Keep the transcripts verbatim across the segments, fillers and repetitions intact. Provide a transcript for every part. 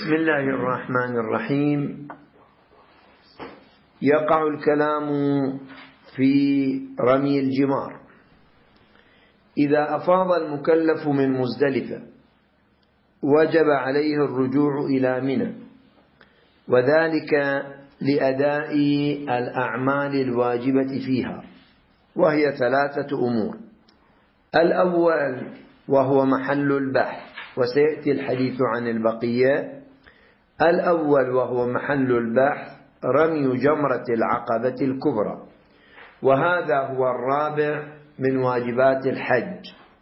بسم الله الرحمن الرحيم. يقع الكلام في رمي الجمار. إذا أفاض المكلف من مزدلفة وجب عليه الرجوع إلى منى، وذلك لأداء الأعمال الواجبة فيها، وهي ثلاثة أمور. الأول وهو محل البحث، وسيأتي الحديث عن البقية. الأول وهو محل البحث رمي جمرة العقبة الكبرى، وهذا هو الرابع من واجبات الحج،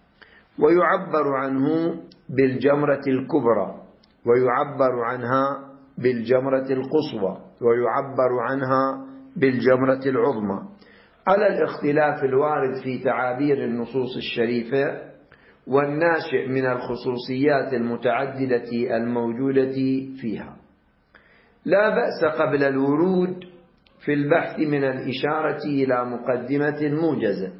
ويعبر عنه بالجمرة الكبرى، ويعبر عنها بالجمرة القصوى، ويعبر عنها بالجمرة العظمى، على الاختلاف الوارد في تعابير النصوص الشريفة والناشئ من الخصوصيات المتعددة الموجودة فيها. لا بأس قبل الورود في البحث من الإشارة إلى مقدمة موجزة.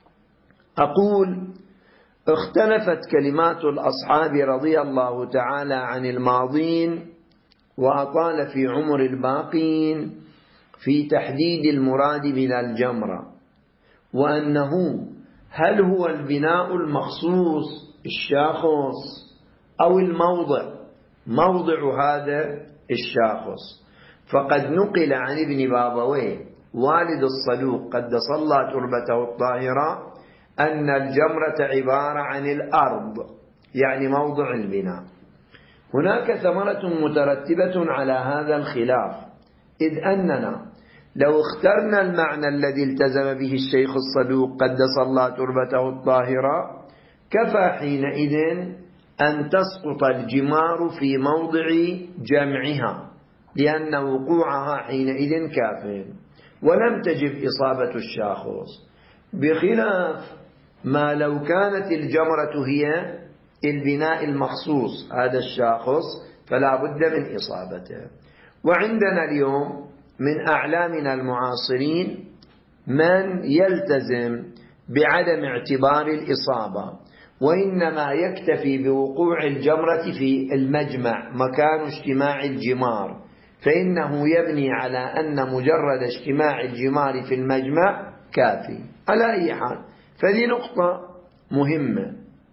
أقول: اختلفت كلمات الأصحاب رضي الله تعالى عن الماضين وأطال في عمر الباقين في تحديد المراد من الجمرة، وأنه هل هو البناء المخصوص الشاخص أو الموضع موضع هذا الشاخص. فقد نقل عن ابن بابويه والد الصدوق قدس الله تربته الطاهرة أن الجمرة عبارة عن الأرض، يعني موضع البناء. هناك ثمرة مترتبة على هذا الخلاف، إذ أننا لو اخترنا المعنى الذي التزم به الشيخ الصدوق قدس الله تربته الطاهرة، كفى حينئذ أن تسقط الجمار في موضع جمعها، لأن وقوعها حينئذ كاف، ولم تجب إصابة الشاخص، بخلاف ما لو كانت الجمرة هي البناء المخصوص هذا الشاخص، فلا بد من إصابته. وعندنا اليوم من أعلامنا المعاصرين من يلتزم بعدم اعتبار الإصابة، وإنما يكتفي بوقوع الجمرة في المجمع مكان اجتماع الجمار، فإنه يبني على أن مجرد اجتماع الجمار في المجمع كافي. على أي حال، فذي نقطة مهمة.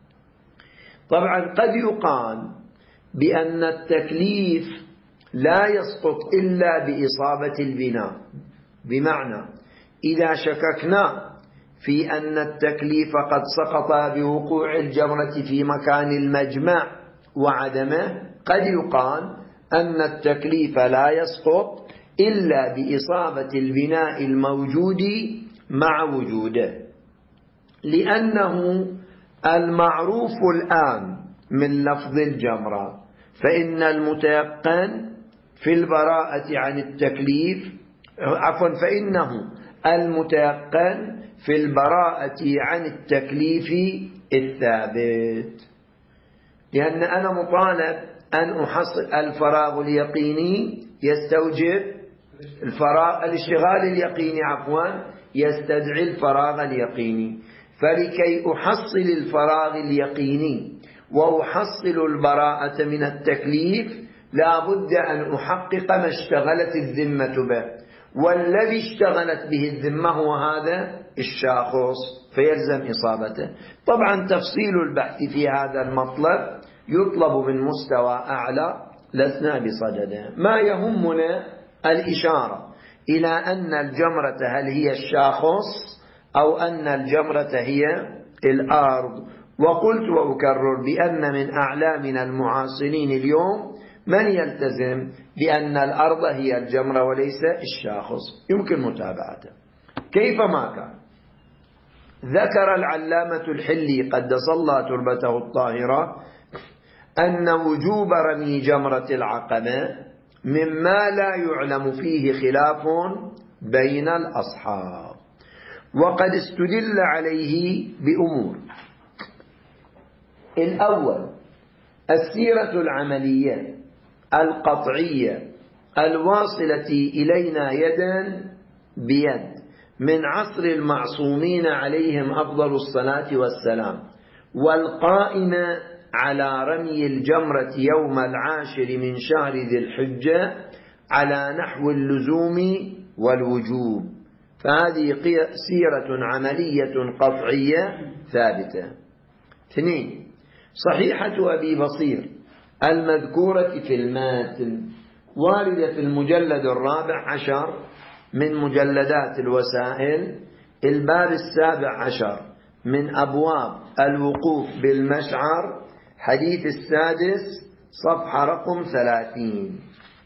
طبعا قد يقال بأن التكليف لا يسقط إلا بإصابة البناء، بمعنى إذا شككنا في أن التكليف قد سقط بوقوع الجمرة في مكان المجمع وعدمه، قد يقال أن التكليف لا يسقط إلا بإصابة البناء الموجود مع وجوده، لأنه المعروف الآن من لفظ الجمرة، فإن المتيقن في البراءة عن التكليف، عفوا فإنه المتيقن في البراءة عن التكليف الثابت، لأن أنا مطالب أن أحصل الفراغ اليقيني يستوجب الفراغ الاشتغال اليقيني عفوا يستدعي الفراغ اليقيني، فلكي أحصل الفراغ اليقيني وأحصل البراءة من التكليف لا بد أن أحقق ما اشتغلت الذمة به، والذي اشتغلت به الذمة هو هذا الشاخص، فيلزم إصابته. طبعا تفصيل البحث في هذا المطلب يطلب من مستوى أعلى، لسنا بصدده. ما يهمنا الإشارة إلى أن الجمرة هل هي الشاخص أو أن الجمرة هي الأرض. وقلت وأكرر بأن من أعلامنا المعاصرين اليوم من يلتزم بأن الأرض هي الجمرة وليس الشاخص. يمكن متابعته. كيف ما كان، ذكر العلامة الحلي قدس الله تربته الطاهرة أن وجوب رمي جمرة العقبة مما لا يعلم فيه خلاف بين الأصحاب، وقد استدل عليه بأمور. الأول السيرة العملية القطعية الواصلة إلينا يدا بيد من عصر المعصومين عليهم أفضل الصلاة والسلام، والقائمة على رمي الجمرة يوم العاشر من شهر ذي الحجة على نحو اللزوم والوجوب. فهذه سيرة عملية قطعية ثابتة. اثنين، صحيحة أبي بصير المذكورة في الماتن واردة في المجلد الرابع عشر من مجلدات الوسائل، الباب السابع عشر من أبواب الوقوف بالمشعر، حديث السادس، صفحة رقم ثلاثين.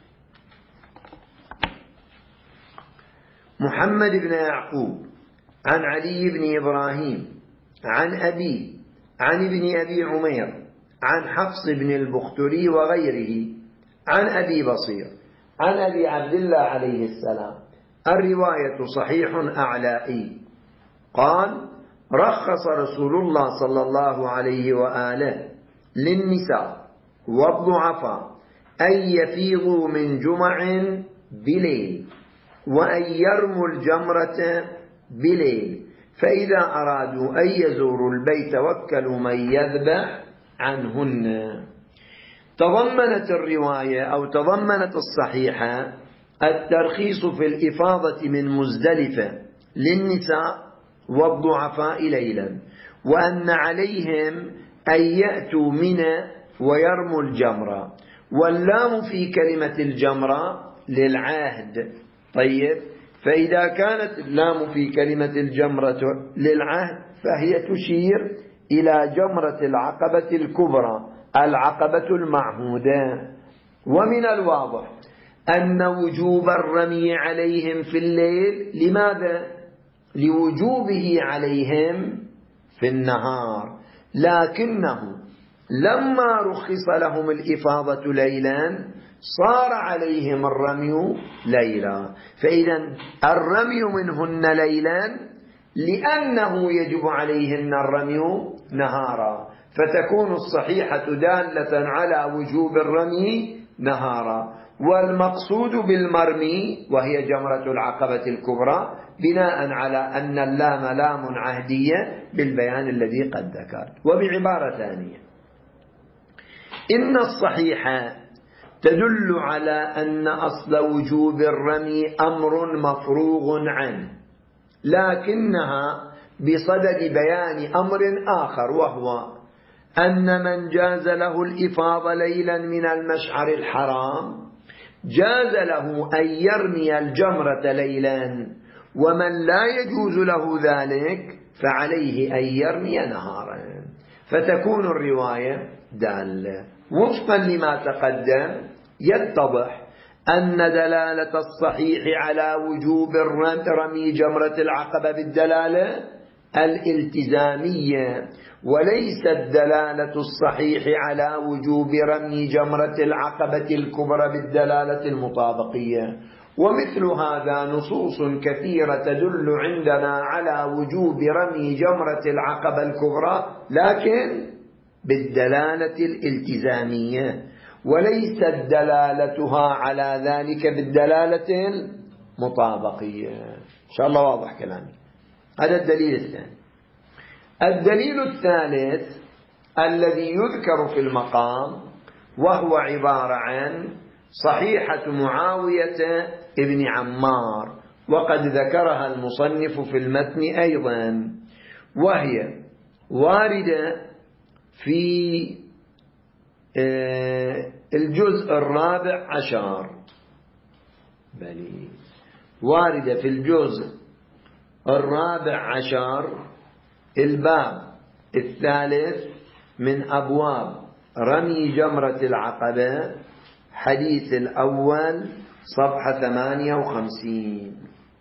محمد بن يعقوب عن علي بن إبراهيم عن أبي عن ابن أبي عمير عن حفص بن البختري وغيره عن أبي بصير عن أبي عبد الله عليه السلام. الرواية صحيح أعلائي. قال: رخص رسول الله صلى الله عليه وآله للنساء والضعفاء أن يفيضوا من جمع بليل وأن يرموا الجمرة بليل، فإذا أرادوا أن يزوروا البيت وكلوا من يذبح عنهن. تضمنت الرواية أو تضمنت الصحيحة الترخيص في الإفاضة من مزدلفة للنساء والضعفاء ليلا، وأن عليهم أن يأتوا منى ويرموا الجمرة، واللام في كلمة الجمرة للعهد. طيب، فإذا كانت اللام في كلمة الجمرة للعهد فهي تشير إلى جمرة العقبة الكبرى، العقبة المعهودة. ومن الواضح أن وجوب الرمي عليهم في الليل، لماذا؟ لوجوبه عليهم في النهار، لكنه لما رخص لهم الإفاضة ليلا صار عليهم الرمي ليلا. فإذا الرمي منهن ليلا لأنه يجب عليهن الرمي نهارا، فتكون الصحيحة دالة على وجوب الرمي نهارا. والمقصود بالمرمي وهي جمرة العقبة الكبرى بناء على أن اللام لام عهدية بالبيان الذي قد ذكرت. وبعبارة ثانية، إن الصحيحة تدل على أن أصل وجوب الرمي أمر مفروغ عنه، لكنها بصدد بيان أمر آخر، وهو أن من جاز له الإفاضة ليلا من المشعر الحرام جاز له أن يرمي الجمرة ليلا، ومن لا يجوز له ذلك فعليه أن يرمي نهارا. فتكون الرواية دالة. وفقا لما تقدم يتضح أن دلالة الصحيح على وجوب رمي جمرة العقبة بالدلالة الالتزامية، وليست دلالة الصحيح على وجوب رمي جمرة العقبة الكبرى بالدلالة المطابقية. ومثل هذا نصوص كثيرة تدل عندنا على وجوب رمي جمرة العقبة الكبرى، لكن بالدلالة الالتزامية، وليست دلالتها على ذلك بالدلالة المطابقية. إن شاء الله واضح كلامي. هذا الدليل الثاني. الدليل الثالث الذي يذكر في المقام وهو عبارة عن صحيحة معاوية ابن عمار، وقد ذكرها المصنف في المتن أيضا، وهي واردة في الجزء الرابع عشر، بل واردة في الجزء الرابع عشر الباب الثالث من أبواب رمي جمرة العقبة، حديث الأول، صفحة ثمانية وخمسين.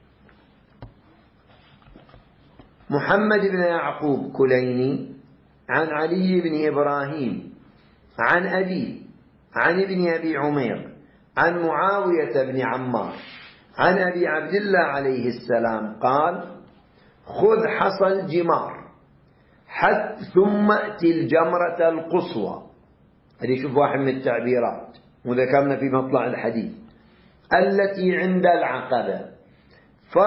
محمد بن يعقوب كليني عن علي بن إبراهيم عن أبي عن ابن أبي عمير عن معاوية بن عمار عن أبي عبد الله عليه السلام قال: خذ حصى الجمار حتى ثم أتي الجمرة القصوى. هذه شوف واحد من التعبيرات وذكرنا في مطلع الحديث، التي عند العقبة،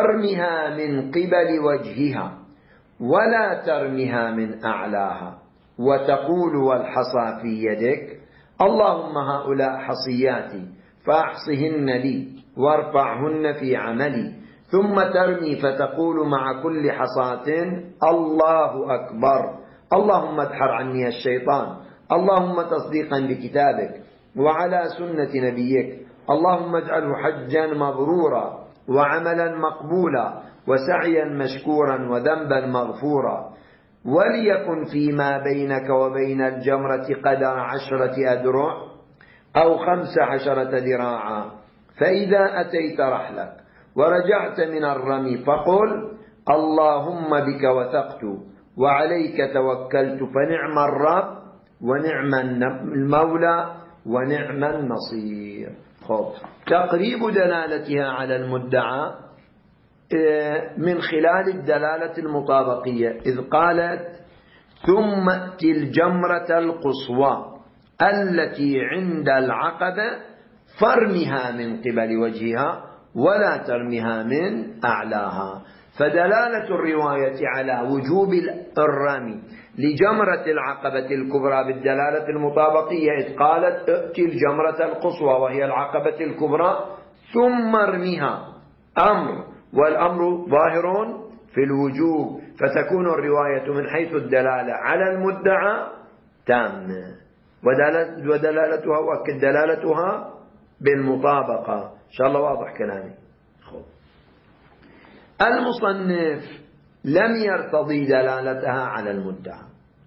فارمها من قبل وجهها ولا ترمها من أعلاها، وتقول والحصى في يدك اللهم هؤلاء حصياتي فأحصهن لي وارفعهن في عملي، ثم ترمي فتقول مع كل حصاة الله أكبر، اللهم ادحر عني الشيطان، اللهم تصديقا بكتابك وعلى سنة نبيك، اللهم اجعله حجا مبرورا وعملا مقبولا وسعيا مشكورا وذنبا مغفورا، وليكن فيما بينك وبين الجمرة قدر عشرة أذرع أو خمس عشرة ذراعا، فإذا أتيت رحلك ورجعت من الرمي فقل اللهم بك وثقت وعليك توكلت فنعم الرب ونعم المولى ونعم النصير. خب. تقريب دلالتها على المدعى من خلال الدلالة المطابقية، إذ قالت ثم ائت الجمرة القصوى التي عند العقبة فارمها من قبل وجهها ولا ترمها من أعلاها، فدلالة الرواية على وجوب الرمي لجمرة العقبة الكبرى بالدلالة المطابقية، إذ قالت ائت الجمرة القصوى وهي العقبة الكبرى ثم ارمها، أمر والأمر ظاهر في الوجوب، فتكون الرواية من حيث الدلالة على المدعى تامة، ودلالتها وأكد دلالتها بالمطابقة. إن شاء الله واضح كلامي. خب. المصنف لم يرتضي دلالتها على المدعى.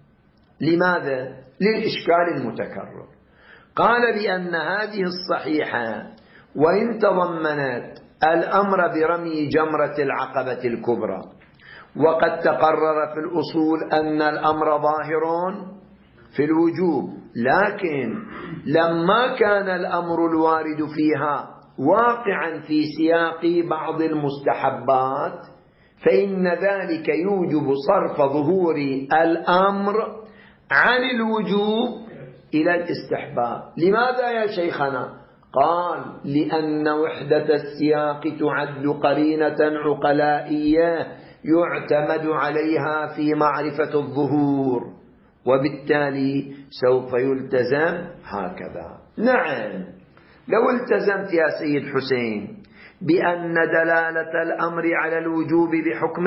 لماذا؟ للإشكال المتكرر. قال بأن هذه الصحيحة وإن تضمنت الأمر برمي جمرة العقبة الكبرى، وقد تقرر في الأصول أن الأمر ظاهر في الوجوب، لكن لما كان الأمر الوارد فيها واقعا في سياق بعض المستحبات فإن ذلك يوجب صرف ظهور الأمر عن الوجوب إلى الاستحباب. لماذا يا شيخنا؟ قال لأن وحدة السياق تعد قرينة عقلائية يعتمد عليها في معرفة الظهور، وبالتالي سوف يلتزم هكذا. نعم، لو التزمت يا سيد حسين بأن دلالة الأمر على الوجوب بحكم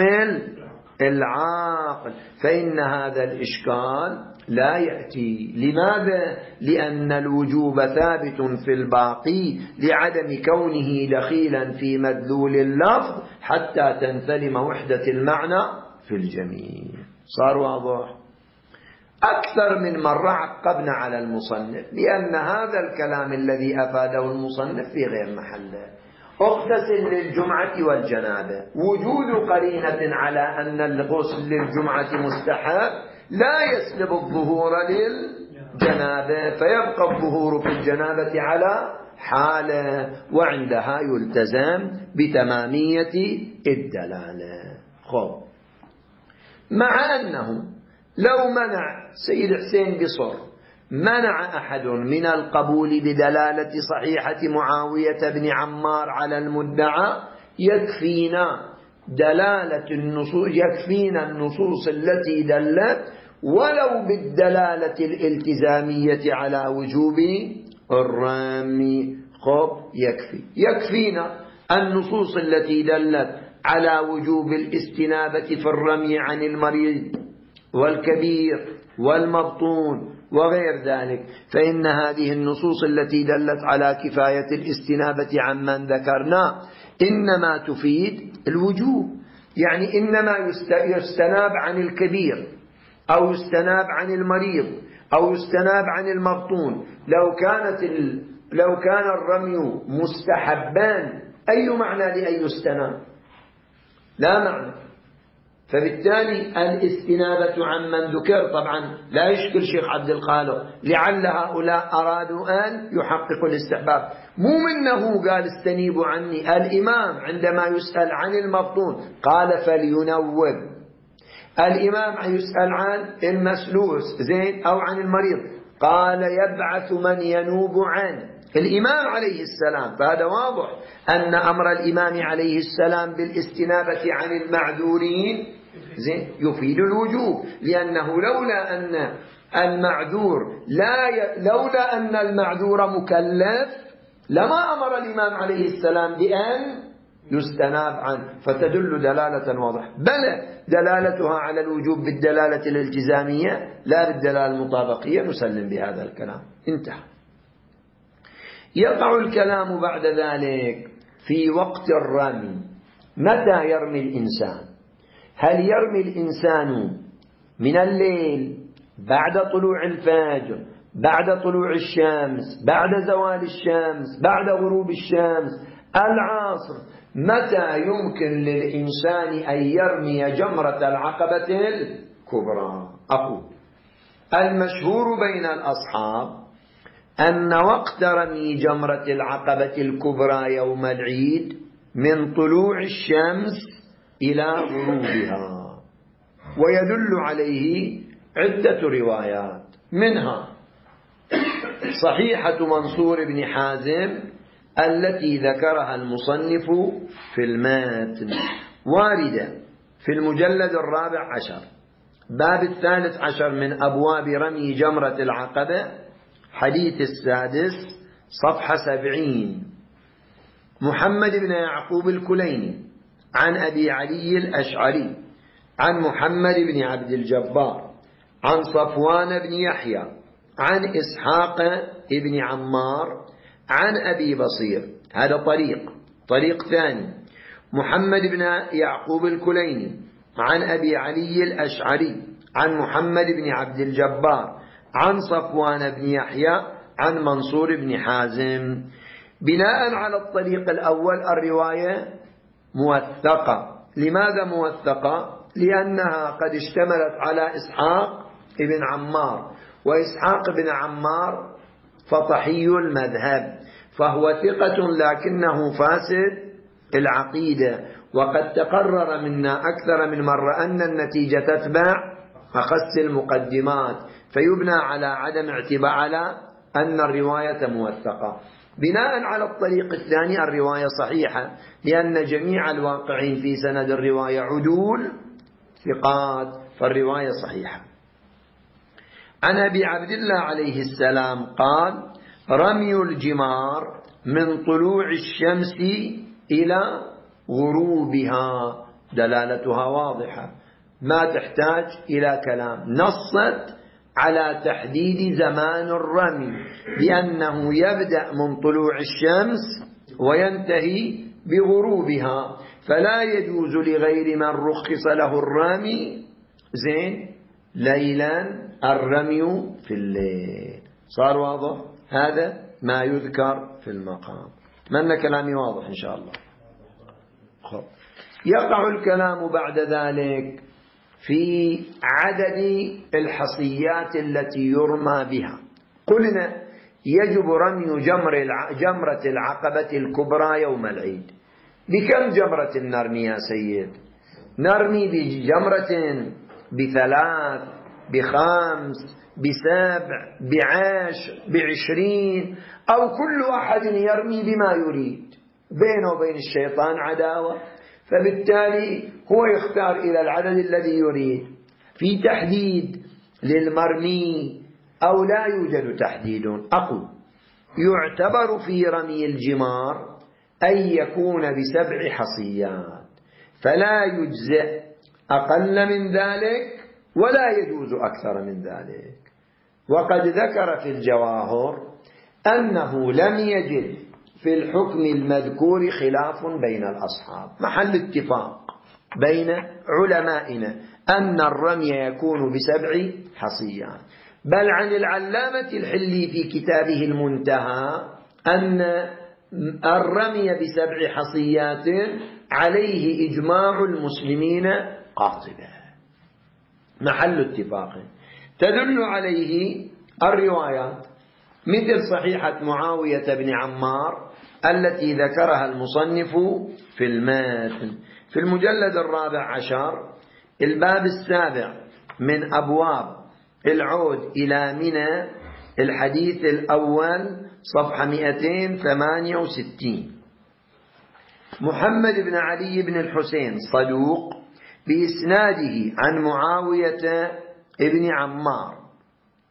العاقل فإن هذا الإشكال لا يأتي. لماذا؟ لأن الوجوب ثابت في الباقي لعدم كونه دخيلا في مدلول اللفظ حتى تنسلم وحدة المعنى في الجميع. صار واضح؟ أكثر من مرة عقبنا على المصنف لأن هذا الكلام الذي أفاده المصنف في غير محله. اغتسل للجمعة والجنابة، وجود قرينة على أن الغسل للجمعة مستحب لا يسلب الظهور للجنابة، فيبقى الظهور في الجنابة على حاله، وعندها يلتزم بتمامية الدلالة. خب. مع أنه لو منع سيد حسين بصر منع أحد من القبول بدلالة صحيحة معاوية بن عمار على المدعى، يكفينا دلالة النصوص يكفينا النصوص التي دلت ولو بالدلالة الالتزامية على وجوب الرمي. خب. يكفي يكفينا النصوص التي دلت على وجوب الاستنابة في الرمي عن المريض والكبير والمبطون وغير ذلك، فإن هذه النصوص التي دلت على كفاية الاستنابة عمن ذكرنا إنما تفيد الوجوب، يعني إنما يستناب عن الكبير أو يستناب عن المريض أو يستناب عن المبطون. لو كانت ال... لو كان الرمي مستحبان أي معنى لأن يستناب؟ لا معنى. فبالتالي الاستنابة عمن ذكر طبعا لا يشكل شيخ عبد الخالق، لعل هؤلاء أرادوا أن يحققوا الاستحباب، مو منه قال استنيبوا عني. الإمام عندما يسأل عن المبطون قال فلينوب، الإمام يسأل عن المسلوس زين أو عن المريض قال يبعث من ينوب عنه الإمام عليه السلام. فهذا واضح أن أمر الإمام عليه السلام بالاستنابة عن المعذورين زين يفيد الوجوب، لأنه لولا أن المعذور لا ي... لولا أن المعذور مكلف لما أمر الإمام عليه السلام بأن يستناب عنه، فتدل دلالة واضحة. بل دلالتها على الوجوب بالدلالة الالتزامية لا بالدلالة المطابقية، نسلم بهذا الكلام، انتهى. يقع الكلام بعد ذلك في وقت الرمي. متى يرمي الإنسان؟ هل يرمي الإنسان من الليل بعد طلوع الفجر، بعد طلوع الشمس، بعد زوال الشمس، بعد غروب الشمس، العصر؟ متى يمكن للإنسان أن يرمي جمرة العقبة الكبرى؟ أقول المشهور بين الأصحاب أن وقت رمي جمرة العقبة الكبرى يوم العيد من طلوع الشمس إلى غروبها، ويدل عليه عدة روايات، منها صحيحة منصور بن حازم التي ذكرها المصنف في الماتن، واردة في المجلد الرابع عشر باب الثالث عشر من أبواب رمي جمرة العقبة، حديث السادس صفحة سبعين. محمد بن يعقوب الكليني عن أبي علي الأشعري عن محمد بن عبد الجبار عن صفوان بن يحيى عن إسحاق بن عمار عن أبي بصير. هذا طريق طريق ثاني. محمد بن يعقوب الكليني عن أبي علي الأشعري عن محمد بن عبد الجبار عن صفوان بن يحيى عن منصور بن حازم. بناء على الطريق الأول الرواية موثقة. لماذا موثقة؟ لأنها قد اشتملت على إسحاق بن عمار، وإسحاق بن عمار فطحي المذهب، فهو ثقة لكنه فاسد العقيدة، وقد تقرر منا أكثر من مرة أن النتيجة تتبع أخس المقدمات، فيبنى على عدم اعتبار على أن الرواية موثقة. بناء على الطريق الثاني الرواية صحيحة، لأن جميع الواقعين في سند الرواية عدول ثقات، فالرواية صحيحة. عن أبي عبد الله عليه السلام قال: رمي الجمار من طلوع الشمس إلى غروبها، دلالتها واضحة ما تحتاج إلى كلام. نصت على تحديد زمان الرمي بأنه يبدأ من طلوع الشمس وينتهي بغروبها، فلا يجوز لغير من رخص له الرمي زين ليلا الرمي في الليل. صار واضح؟ هذا ما يذكر في المقام. من كلامي واضح إن شاء الله؟ خب. يقع الكلام بعد ذلك في عدد الحصيات التي يرمى بها. قلنا يجب رمي جمر جمرة العقبة الكبرى يوم العيد. بكم جمرة نرمي يا سيد؟ نرمي بجمرة، بثلاث، بخمس، بسبع، بعشر، بعشرين، أو كل أحد يرمي بما يريد. بينه وبين الشيطان عداوة، فبالتالي هو يختار إلى العدد الذي يريد. في تحديد للمرمي أو لا يوجد تحديد؟ أقول يعتبر في رمي الجمار أن يكون بسبع حصيات، فلا يجزئ أقل من ذلك ولا يجوز أكثر من ذلك. وقد ذكر في الجواهر أنه لم يجد في الحكم المذكور خلاف بين الأصحاب، محل اتفاق بين علمائنا أن الرمي يكون بسبع حصيات. بل عن العلامة الحلي في كتابه المنتهى أن الرمي بسبع حصيات عليه إجماع المسلمين قاطبة، محل اتفاق. تدل عليه الروايات مثل صحيحة معاوية بن عمار التي ذكرها المصنف في الماتن في المجلد الرابع عشر الباب السابع من أبواب العود إلى منى، الحديث الأول صفحة مئتين وثمانية وستين. محمد بن علي بن الحسين صدوق بإسناده عن معاوية بن عمار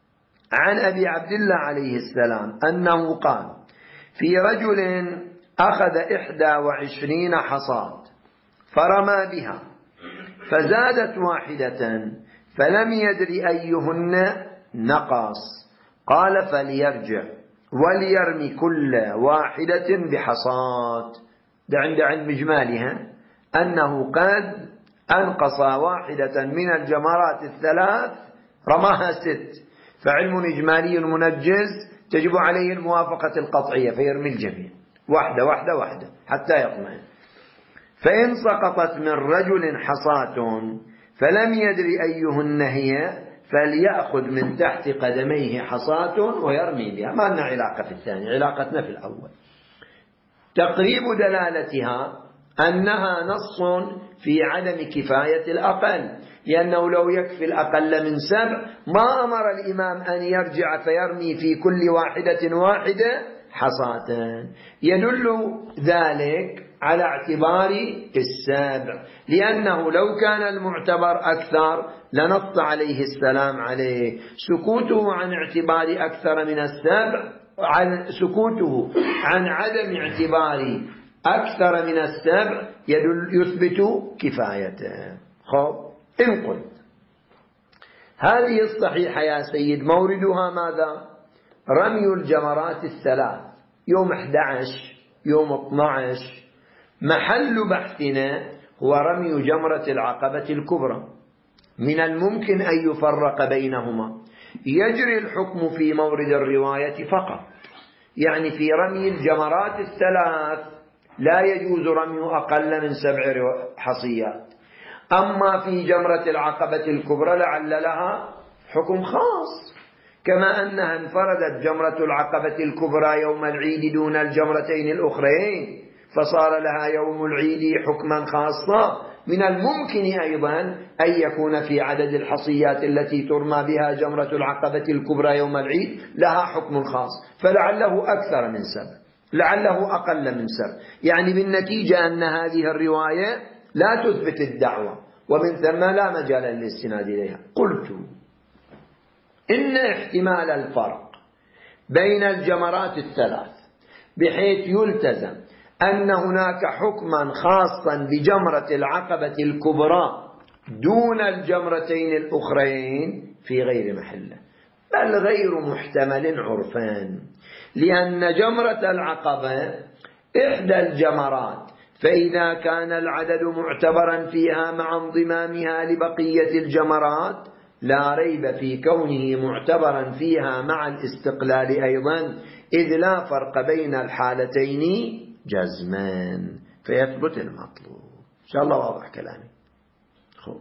عن أبي عبد الله عليه السلام أنه قال في رجل أخذ إحدى وعشرين حصاة فرمى بها فزادت واحدة فلم يدر أيهن نقص، قال فليرجع وليرمي كل واحدة بحصاة. ده عند علم إجمالها أنه قد أنقص واحدة من الجمرات الثلاث رماها ست، فعلم إجمالي منجز تجب عليه الموافقة القطعية فيرمي الجميع واحدة واحدة واحدة حتى يطمئن. فإن سقطت من رجل حصاة فلم يدر أيهن هي فليأخذ من تحت قدميه حصاة ويرمي بها. ما لنا علاقة في الثاني، علاقتنا في الأول. تقريب دلالتها أنها نص في عدم كفاية الأقل، لأنه لو يكفي الأقل من سبع ما أمر الإمام أن يرجع فيرمي في كل واحدة واحدة حصاة. يدل ذلك على اعتبار السابع، لأنه لو كان المعتبر أكثر لنص عليه السلام عليه. سكوته عن اعتبار أكثر من السابع، عن سكوته عن عدم اعتبار أكثر من السبع يدل يثبت كفايته. خب إن قلت هذه الصحيحة يا سيد موردها ماذا؟ رمي الجمرات الثلاث يوم أحد عشر يوم اثني عشر. محل بحثنا هو رمي جمرة العقبة الكبرى. من الممكن أن يفرق بينهما، يجري الحكم في مورد الرواية فقط، يعني في رمي الجمرات الثلاث لا يجوز رمي أقل من سبع حصيات. أما في جمرة العقبة الكبرى لعل لها حكم خاص، كما أنها انفردت جمرة العقبة الكبرى يوم العيد دون الجمرتين الأخرين فصار لها يوم العيد حكما خاصا. من الممكن أيضا أن يكون في عدد الحصيات التي ترمى بها جمرة العقبة الكبرى يوم العيد لها حكم خاص، فلعله أكثر من سبع لعله أقل من سبع. يعني بالنتيجة أن هذه الرواية لا تثبت الدعوة، ومن ثم لا مجال للاستناد إليها. قلت إن احتمال الفرق بين الجمرات الثلاث بحيث يلتزم أن هناك حكما خاصا بجمرة العقبة الكبرى دون الجمرتين الأخرين في غير محله، بل غير محتمل عرفان، لأن جمرة العقبة إحدى الجمرات، فإذا كان العدد معتبرا فيها مع انضمامها لبقية الجمرات لا ريب في كونه معتبرا فيها مع الاستقلال أيضا، إذ لا فرق بين الحالتين جزمان فيثبت المطلوب. إن شاء الله واضح كلامي. خب.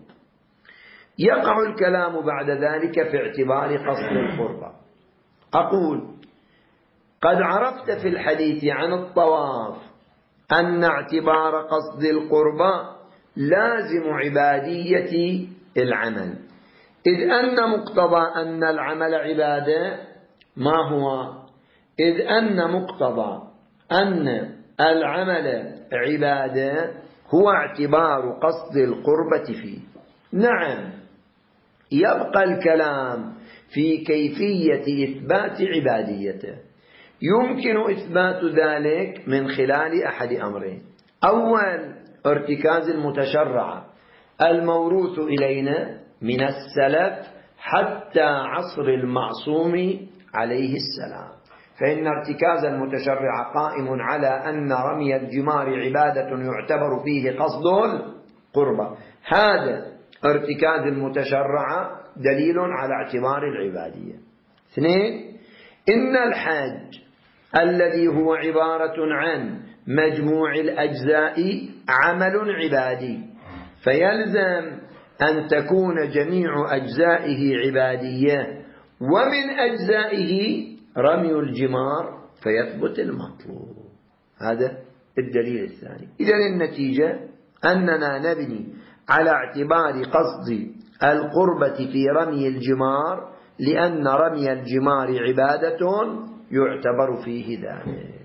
يقع الكلام بعد ذلك في اعتبار قصد القربة. أقول قد عرفت في الحديث عن الطواف أن اعتبار قصد القربة لازم عبادية العمل، إذ أن مقتضى أن العمل عبادة ما هو؟ إذ أن مقتضى أن العمل عبادة هو اعتبار قصد القربة فيه. نعم، يبقى الكلام في كيفية إثبات عباديته. يمكن إثبات ذلك من خلال أحد أمرين: أول، ارتكاز المتشرع الموروث إلينا من السلف حتى عصر المعصوم عليه السلام، فإن ارتكاز المتشرع قائم على أن رمي الجمار عبادة يعتبر فيه قصد القربة. هذا ارتكاز المتشرع دليل على اعتبار العبادية. اثنين، إن الحج الذي هو عبارة عن مجموع الأجزاء عمل عبادي، فيلزم أن تكون جميع أجزائه عبادية، ومن أجزائه رمي الجمار فيثبت المطلوب. هذا الدليل الثاني. إذن النتيجة أننا نبني على اعتبار قصد القربة في رمي الجمار، لأن رمي الجمار عبادة يعتبر فيه ذلك.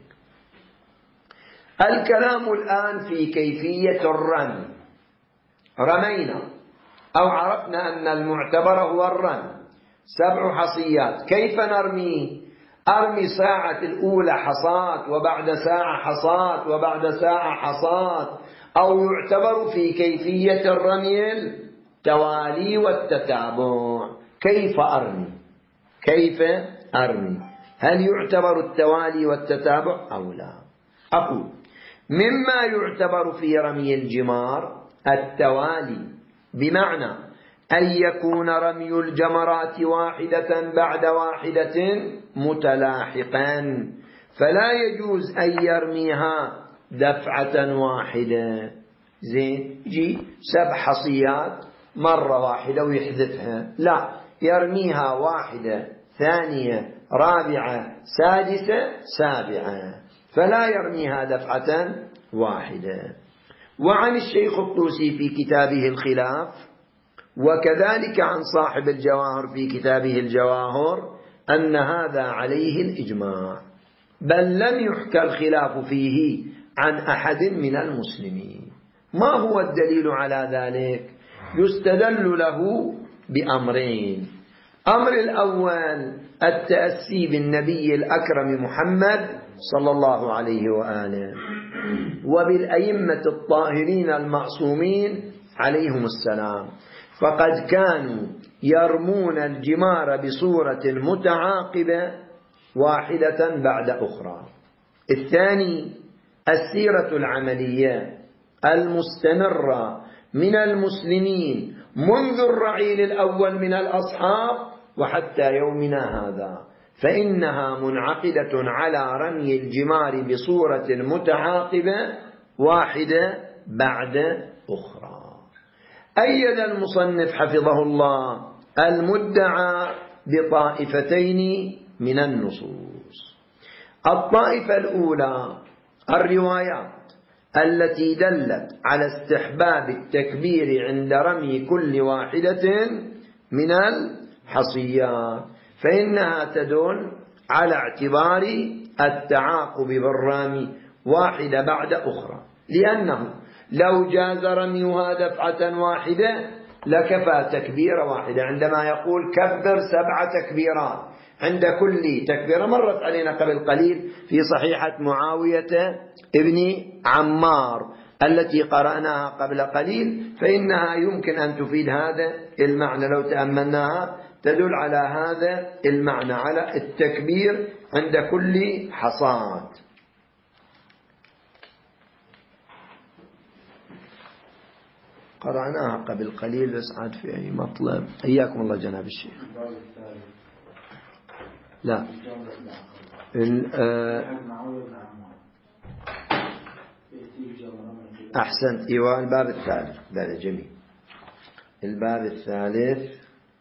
الكلام الآن في كيفية الرمي. رمينا أو عرفنا أن المعتبر هو الرمي، سبع حصيات، كيف نرمي؟ أرمي ساعة الأولى حصات، وبعد ساعة حصات، وبعد ساعة حصات، أو يعتبر في كيفية الرمي التوالي والتتابع. كيف أرمي؟ كيف أرمي؟ هل يعتبر التوالي والتتابع أو لا؟ أقول مما يعتبر في رمي الجمار التوالي، بمعنى أن يكون رمي الجمرات واحدة بعد واحدة متلاحقا، فلا يجوز أن يرميها دفعة واحدة. زين، يجي سبع حصيات مرة واحدة ويحذفها، لا، يرميها واحدة ثانية رابعة سادسة سابعة، فلا يرميها دفعة واحدة. وعن الشيخ الطوسي في كتابه الخلاف، وكذلك عن صاحب الجواهر في كتابه الجواهر، أن هذا عليه الإجماع، بل لم يحكى الخلاف فيه عن أحد من المسلمين. ما هو الدليل على ذلك؟ يستدل له بأمرين. أمر الأول التأسي بالنبي الأكرم محمد صلى الله عليه وآله وبالأئمة الطاهرين المعصومين عليهم السلام، فقد كانوا يرمون الجمار بصورة متعاقبة واحدة بعد أخرى. الثاني السيرة العملية المستمرة من المسلمين منذ الرعيل الأول من الأصحاب وحتى يومنا هذا، فإنها منعقدة على رمي الجمار بصورة متعاقبة واحدة بعد أخرى. أيد المصنف حفظه الله المدعى بطائفتين من النصوص. الطائفة الأولى الروايات التي دلت على استحباب التكبير عند رمي كل واحدة من الحصيات، فإنها تدل على اعتبار التعاقب بالرمي واحدة بعد أخرى، لأنه لو جاز رميها دفعة واحدة لكفى تكبيرة واحدة. عندما يقول كبر سبع تكبيرات عند كل تكبيرة، مرت علينا قبل قليل في صحيحة معاوية ابن عمار التي قرأناها قبل قليل، فإنها يمكن أن تفيد هذا المعنى لو تأملناها، تدل على هذا المعنى، على التكبير عند كل حصاد. قرأناها قبل قليل، بس عاد في أي مطلب. إياكم الله جناب الشيخ. لا أحسنت، إيوه الباب الثالث. بلى جميل، الباب الثالث.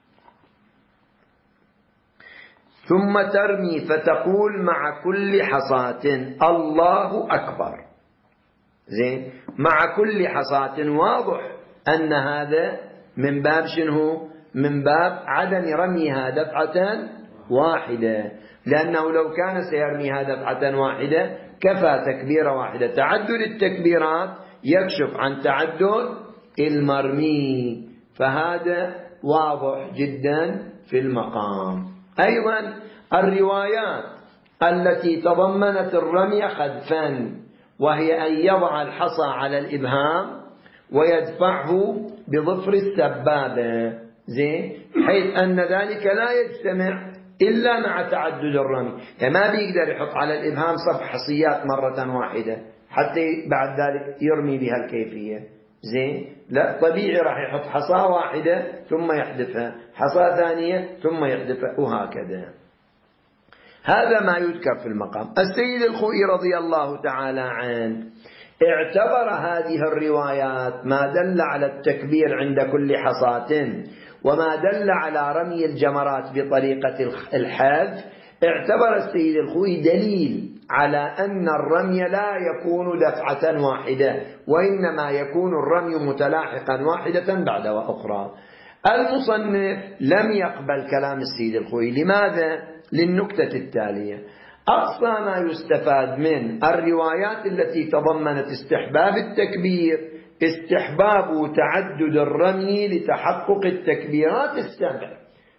ثم ترمي فتقول مع كل حصاة الله أكبر. زين، مع كل حصاة واضح أن هذا من باب شنو؟ من باب عدم رميها دفعة واحدة، لأنه لو كان سيرميها دفعة واحدة كفى تكبيرة واحدة. تعدد التكبيرات يكشف عن تعدد المرمي، فهذا واضح جدا في المقام. أيضا الروايات التي تضمنت الرمي خذفا، وهي أن يضع الحصى على الإبهام ويدفعه بظفر السبابة، زين، حيث أن ذلك لا يجتمع إلا مع تعدد الرمي. يعني ما بيقدر يحط على الإبهام صف حصيات مرة واحدة حتى بعد ذلك يرمي بها الكيفية. زين، لا، طبيعي راح يحط حصاة واحدة ثم يحذفها، حصاة ثانية ثم يحذفها، وهكذا. هذا ما يذكر في المقام. السيد الخوئي رضي الله تعالى عنه اعتبر هذه الروايات ما دل على التكبير عند كل حصاة وما دل على رمي الجمرات بطريقة الحذف، اعتبر السيد الخوئي دليل على أن الرمي لا يكون دفعة واحدة، وإنما يكون الرمي متلاحقا واحدة بعد أخرى. المصنف لم يقبل كلام السيد الخوئي. لماذا؟ للنكتة التالية: أقصى ما يستفاد من الروايات التي تضمنت استحباب التكبير استحباب تعدد الرمي لتحقق التكبيرات السبع،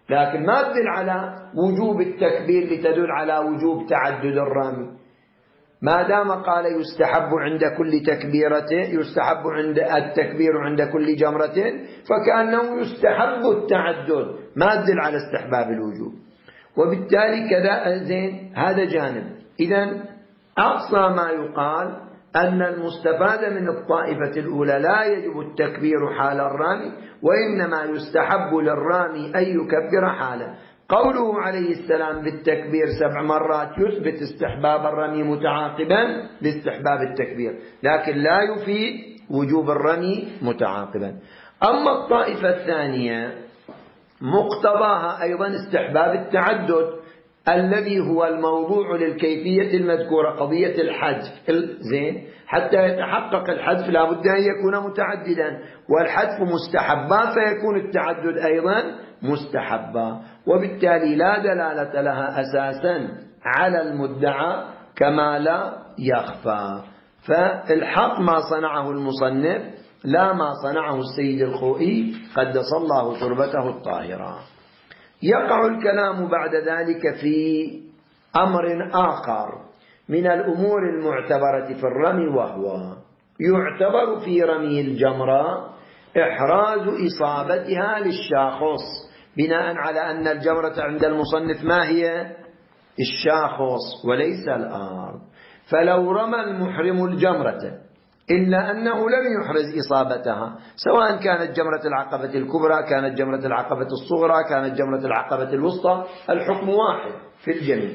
لكن ما تدل على وجوب التكبير لتدل على وجوب تعدد الرامي. ما دام قال يستحب عند كل تكبيرة، يستحب عند التكبير عند كل جمرة، فكأنه يستحب التعدد، ما تدل على استحباب الوجوب. وبالتالي كذا زين، هذا جانب. إذن أقصى ما يقال أن المستفاد من الطائفة الأولى لا يجب التكبير حال الرامي، وإنما يستحب للرامي أن يكبر حاله. قوله عليه السلام بالتكبير سبع مرات يثبت استحباب الرمي متعاقبا لاستحباب التكبير، لكن لا يفيد وجوب الرمي متعاقبا. أما الطائفة الثانية مقتضاها أيضا استحباب التعدد الذي هو الموضوع للكيفية المذكورة، قضية الحذف. زين، حتى يتحقق الحذف لا بد أن يكون متعددا، والحذف مستحبا فيكون التعدد أيضا مستحبا، وبالتالي لا دلالة لها أساسا على المدعى كما لا يخفى. فالحق ما صنعه المصنف لا ما صنعه السيد الخوئي قدس الله تربته الطاهرة. يقع الكلام بعد ذلك في أمر آخر من الأمور المعتبرة في الرمي، وهو يعتبر في رمي الجمرة إحراز إصابتها للشاخص، بناء على أن الجمرة عند المصنف ما هي؟ الشاخص وليس الأرض. فلو رمى المحرم الجمرة إلا أنه لم يحرز إصابتها، سواء كانت جمرة العقبة الكبرى، كانت جمرة العقبة الصغرى، كانت جمرة العقبة الوسطى، الحكم واحد في الجميع.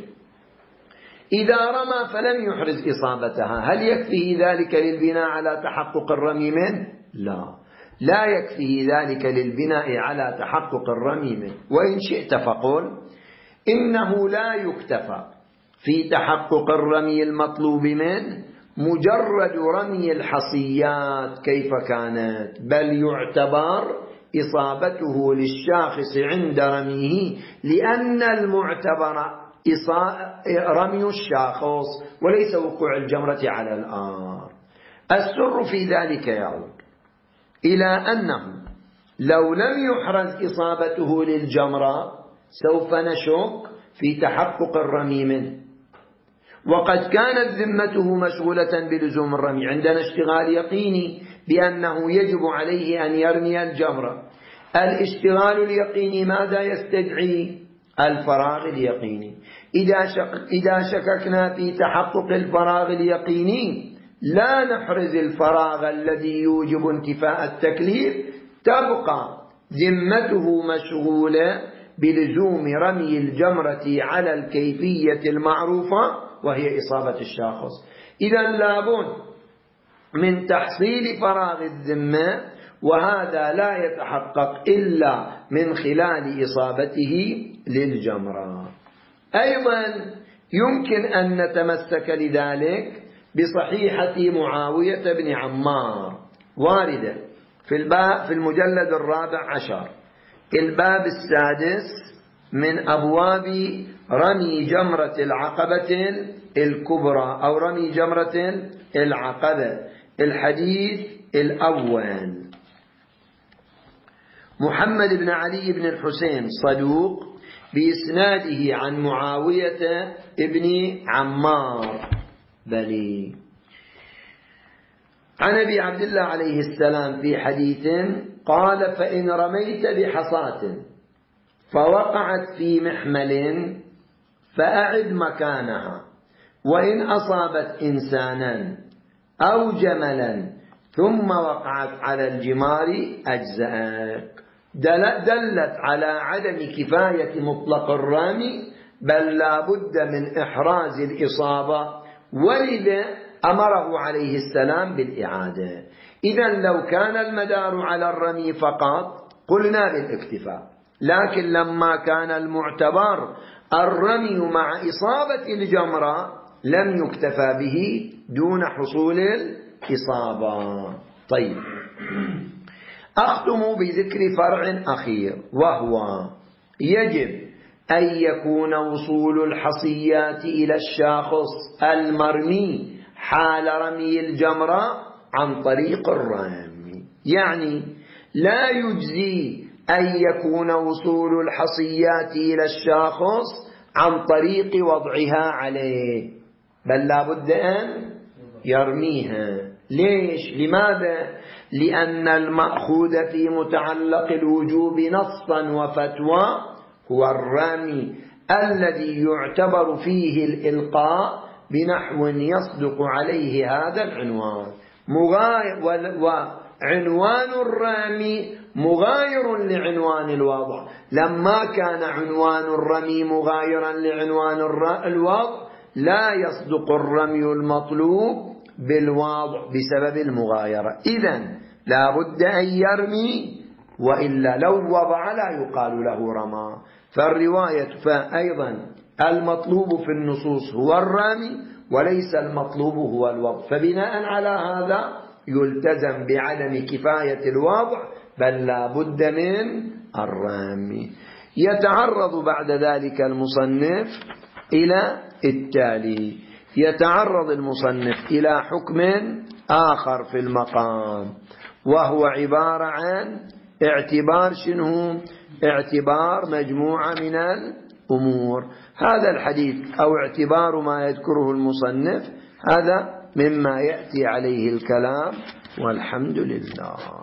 إذا رمى فلم يحرز إصابتها، هل يكفيه ذلك للبناء على تحقق الرمي منه؟ لا، لا يكفيه ذلك للبناء على تحقق الرمي منه. وإن شئت فقل إنه لا يكتفى في تحقق الرمي المطلوب منه مجرد رمي الحصيات كيف كانت، بل يعتبر إصابته للشاخص عند رميه، لأن المعتبر رمي الشاخص وليس وقوع الجمرة على الأرض. السر في ذلك يعود إلى أنه لو لم يحرز إصابته للجمرة سوف نشك في تحقق الرمي منه، وقد كانت ذمته مشغولة بلزوم الرمي، عندنا اشتغال يقيني بأنه يجب عليه أن يرمي الجمرة. الاشتغال اليقيني ماذا يستدعي؟ الفراغ اليقيني. إذا, شك إذا شككنا في تحقق الفراغ اليقيني لا نحرز الفراغ الذي يوجب انتفاء التكليف، تبقى ذمته مشغولة بلزوم رمي الجمرة على الكيفية المعروفة وهي إصابة الشاخص. إذا لابد من تحصيل فراغ الذمة، وهذا لا يتحقق إلا من خلال إصابته للجمرة. أيضا يمكن أن نتمسك لذلك بصحيحة معاوية بن عمار واردة في الباب في المجلد الرابع عشر، الباب السادس من أبواب رمي جمرة العقبة الكبرى أو رمي جمرة العقبة، الحديث الأول. محمد بن علي بن الحسين صدوق بإسناده عن معاوية بن عمار بني عن أبي عبد الله عليه السلام في حديث قال: فإن رميت بحصاة فوقعت في محمل فأعد مكانها، وإن أصابت إنسانا أو جملا ثم وقعت على الجمار أجزأك. دلت على عدم كفاية مطلق الرامي، بل لا بد من إحراز الإصابة، ولذا أمره عليه السلام بالإعادة. إذا لو كان المدار على الرمي فقط قلنا بالاكتفاء، لكن لما كان المعتبر الرمي مع إصابة الجمرة لم يكتفى به دون حصول الإصابة. طيب، أختم بذكر فرع أخير، وهو يجب أن يكون وصول الحصيات إلى الشاخص المرمي حال رمي الجمرة عن طريق الرمي. يعني لا يجزي أن يكون وصول الحصيات إلى الشاخص عن طريق وضعها عليه، بل لا بد أن يرميها. ليش؟ لماذا؟ لأن المأخوذ في متعلق الوجوب نصا وفتوى هو الرمي الذي يعتبر فيه الإلقاء بنحو يصدق عليه هذا العنوان، وعنوان الرمي مغاير لعنوان الوضع. لما كان عنوان الرمي مغايرا لعنوان الوضع لا يصدق الرمي المطلوب بالوضع بسبب المغايرة. إذن لا بد أن يرمي، وإلا لو وضع لا يقال له رمى. فالرواية فأيضا المطلوب في النصوص هو الرمي وليس المطلوب هو الوضع، فبناء على هذا يلتزم بعدم كفاية الوضع بل لا بد من الرمي. يتعرض بعد ذلك المصنف إلى التالي، يتعرض المصنف إلى حكم آخر في المقام، وهو عبارة عن اعتبار شنو؟ اعتبار مجموعة من الأمور. هذا الحديث أو اعتبار ما يذكره المصنف هذا مما يأتي عليه الكلام، والحمد لله.